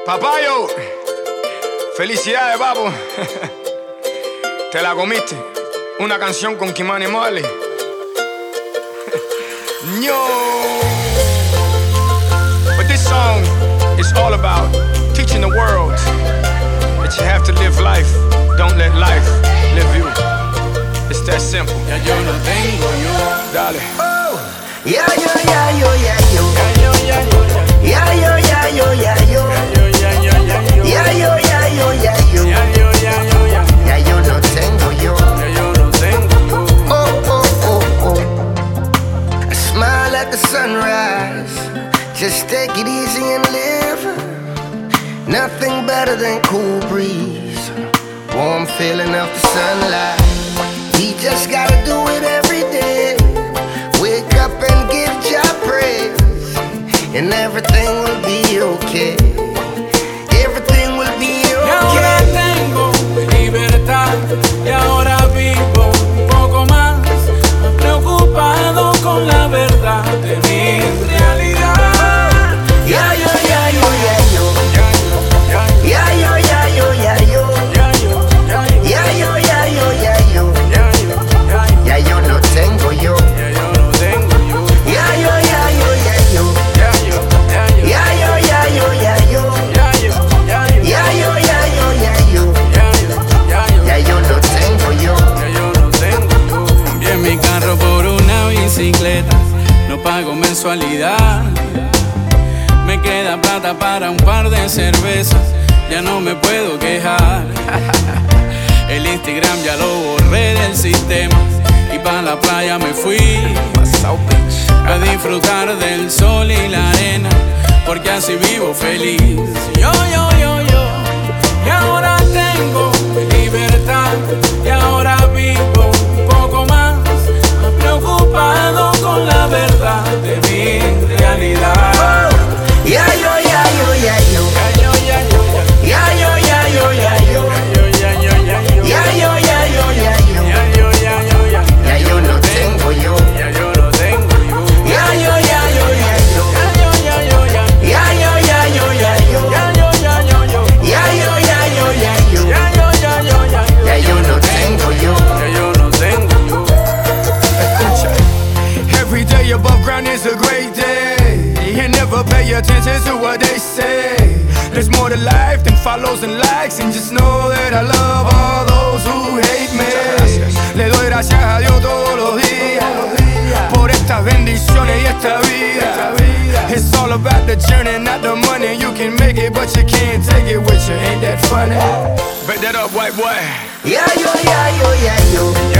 Papayo, felicidades, papo. Te la comiste. Una canción con Kimani Marley. No. But this song is all about teaching the world that you have to live life. Don't let life live you. It's that simple. Ya yo no tengo yo. Dale. Oh, yeah, yo, yeah, yo, yeah, yo. Ya yo, ya yo, ya. Yeah, yo, yeah, yo, yeah, yo. Ya yo, ya yo, ya yo. Yeah, yo, yeah, yo, yeah, yo. Ya yo, ya yo, ya. Ya yo no tengo yo. Ya yo no tengo yo. Oh, oh, oh, oh. I smile at the sunrise. Just take it easy and live. Nothing better than cool breeze, warm feeling of the sunlight. We just gotta do it every day. Wake up and give Jah praise, and everything will be okay. Everything will be Y ahora okay. tengo libertad. Y ahora vivo un poco más preocupado con la verdad de mi realidad. Yeah, yo, yeah, yo, yeah, yo. Ya yo, ya yo. Yeah, yo, yeah, yo, yeah, yo. Ya yo, ya yo. Yeah, yo, yeah, yo, yeah, yo. Ya yo, ya yo. Ya yo no tengo yo. Ya yo no tengo yo. Yeah, yo, yeah, yo, yeah, yo. Ya yo, ya yo. Yeah, yo, yeah, yo, yeah, yo. Ya yo, ya yo. Yeah, yo, yeah, yo, yeah, yo. Ya yo, ya yo. Ya yo no tengo yo. Ya yo no tengo yo. Cambié mi carro por una bicicleta. No pago mensualidad. Me queda plata para un par de cervezas. Ya no me puedo quejar. El Instagram ya lo borré del sistema. Y pa' la playa me fui a disfrutar del sol y la arena, porque así vivo feliz. Yo. Y ahora tengo libertad. Y ahora vivo un poco más preocupado con la verdad de mi realidad. Yeah, yo, yeah, yo, yeah, yo. Ya yo, ya yo, ya. Yeah, yo, yeah, yo, yeah, yo. Ya yo, ya yo, ya yo. Yeah, yo, yeah, yo, yeah, yo. Ya yo, ya yo, ya. Ya yo no tengo yo. Ya yo no tengo yo. Yeah, yo, yeah, yo, yeah, yo. Ya yo, ya yo, ya. Yeah, yo, yeah, yo, yeah, yo. Ya yo, ya yo, ya. Yeah, yo, yeah, yo, yeah, yo. Ya yo, ya yo, ya. Ya yo no tengo yo. Ya yo no tengo yo. Every day above ground is a great day. And never pay attention to what they say. There's more to life than follows and likes. And just know that I love all those who hate me. Le doy gracias a Dios todos los días por estas bendiciones y esta vida. It's all about the journey, not the money. You can make it, but you can't take it with you. Ain't that funny? Bet that up, white boy. Yeah, yo, yeah, yo, yeah, yo.